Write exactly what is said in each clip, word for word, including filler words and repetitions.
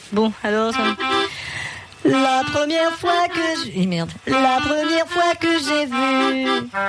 Bon, alors ça... La première fois que j'ai... Eh, merde. La première fois que j'ai vu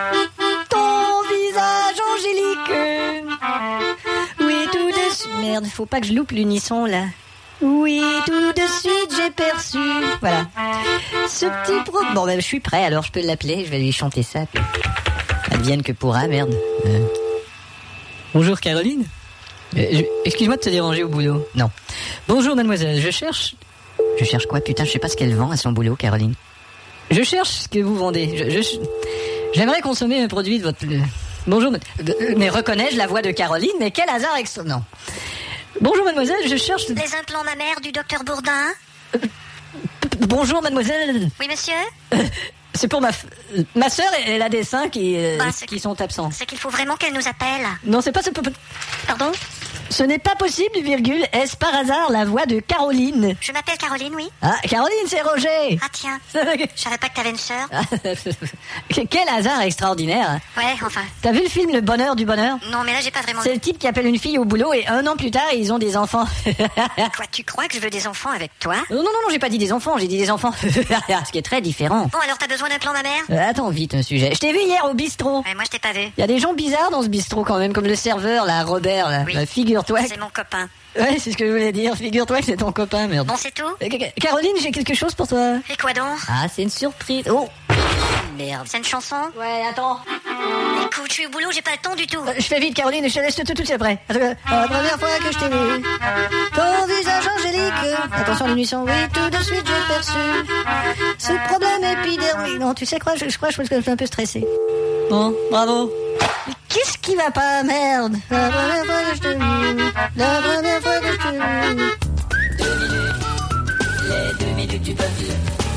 ton visage angélique. Oui, tout de suite... Merde, faut pas que je loupe l'unisson, là. Oui, tout de suite, j'ai perçu... Voilà. Ce petit pro... Bon, ben, je suis prêt, alors je peux l'appeler. Je vais lui chanter ça. Advienne que pourra, merde. Euh... Bonjour, Caroline. Euh, je... Excuse-moi de te déranger au boulot. Non. Bonjour, mademoiselle. Je cherche... Je cherche quoi? Putain, je sais pas ce qu'elle vend à son boulot, Caroline. Je cherche ce que vous vendez. Je, je, j'aimerais consommer un produit de votre... Bonjour, mais reconnais-je la voix de Caroline? Mais quel hasard extra... Non. Bonjour, mademoiselle, je cherche... Les implants mammaires du docteur Bourdin? euh, Bonjour, mademoiselle. Oui, monsieur? euh, C'est pour ma... F... Ma sœur, elle a des seins qui, euh, bah, qui sont absents. C'est qu'il faut vraiment qu'elle nous appelle. Non, c'est pas... Ce... Pardon? Ce n'est pas possible, virgule. Est-ce par hasard la voix de Caroline? Je m'appelle Caroline, oui. Ah, Caroline, c'est Roger. Ah tiens, je savais pas que t'avais une sœur. Quel hasard extraordinaire. Ouais, enfin. T'as vu le film Le Bonheur du Bonheur? Non, mais là, j'ai pas vraiment... C'est le type qui appelle une fille au boulot et un an plus tard, ils ont des enfants. Quoi, tu crois que je veux des enfants avec toi? Non, non, non, j'ai pas dit des enfants, j'ai dit des enfants. Ce qui est très différent. Bon, alors t'as besoin d'un plan mammaire? Euh, attends, vite, un sujet. Je t'ai vu hier au bistrot. Ouais, moi, je t'ai pas vu. Il y a des gens bizarres dans ce bistrot quand même, comme le serveur, là, Robert, là. Oui. Bah, figure-toi. C'est mon copain. Ouais, c'est ce que je voulais dire. Figure-toi que c'est ton copain, merde. Bon, c'est tout? Euh, Caroline, j'ai quelque chose pour toi. Et quoi donc? Ah, c'est une surprise. Oh, merde. C'est une chanson? Ouais, attends. Écoute, je suis au boulot, j'ai pas le temps du tout. Euh, je fais vite, Caroline, je te laisse tout, tout de suite après. Attends, euh, La première fois que je t'ai vu, ton visage angélique. Attention, l'unisson, oui, tout de suite j'ai perçu ce problème épidermique. Non, tu sais quoi, je, je crois que je suis un peu stressé. Bon, bravo. Mais qu'est-ce qui va pas, merde? La première fois que je t'ai vu, la première fois que je t'ai vu. Deux minutes, les deux minutes du peuple.